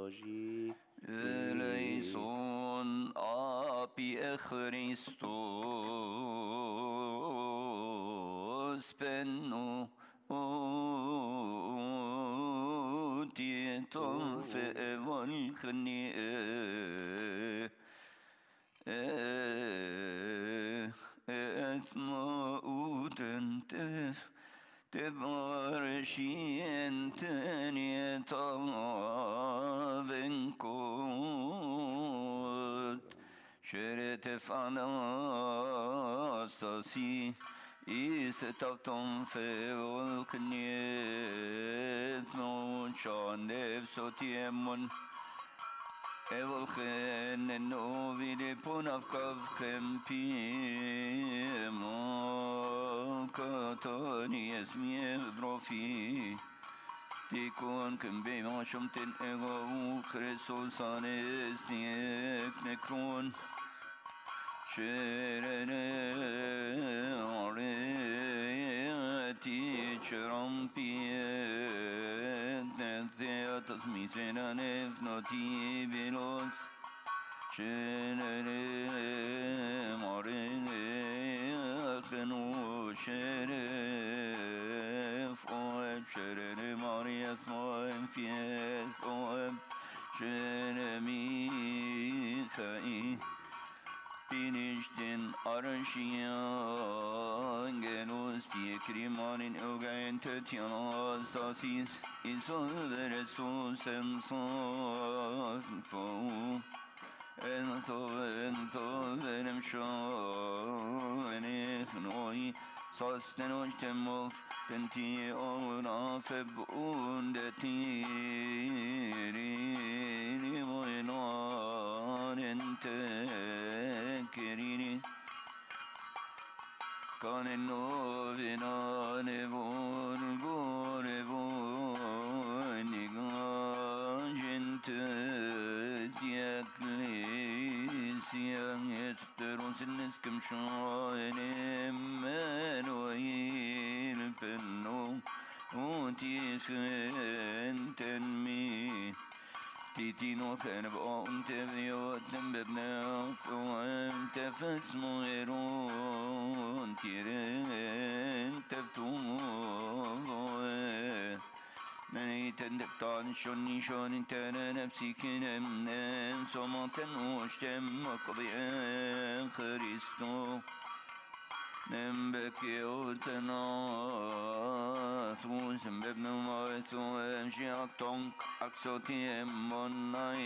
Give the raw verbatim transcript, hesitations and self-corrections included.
logique. Eleison apie Christos penno tieton fe volcani et maudentes تبارشين يتابنكوت شرت فاناستاسي إستفتم في الكنيت نوشان نفسوتيمون Evolgen en novide ponavkav kempimo katonies mie brofi tikon kembe mashumten ego Christos anes niek nekron sherene are teacher ampie Theatas misena nef notibilos Shenere marene Achenu sheref Oeb sherene marias moem fies Oeb shere Michai Pinishtin arşiyan genus piekrimanin ögayen tötyanas tasis İsol ve resul semsafo Ento ento benim şanek noi Sasten ojtemov tenti ona febun detirini moinan ente kerini Kanen novina nevon gore vonigan gente diaklisyan etteron sinneskem şahenem menoil penno utihenten mi Titino كان بقوم تبيوت ببناك وانت فاسمو غيرون تيرين تفتوه مني تندبطان شوني شون انت نفسي كنا منام صمتن وشتم مقضي خريستو نمبك يوتنا ثوسم بابن ماثو امشي اكتونك اكسوتي امونا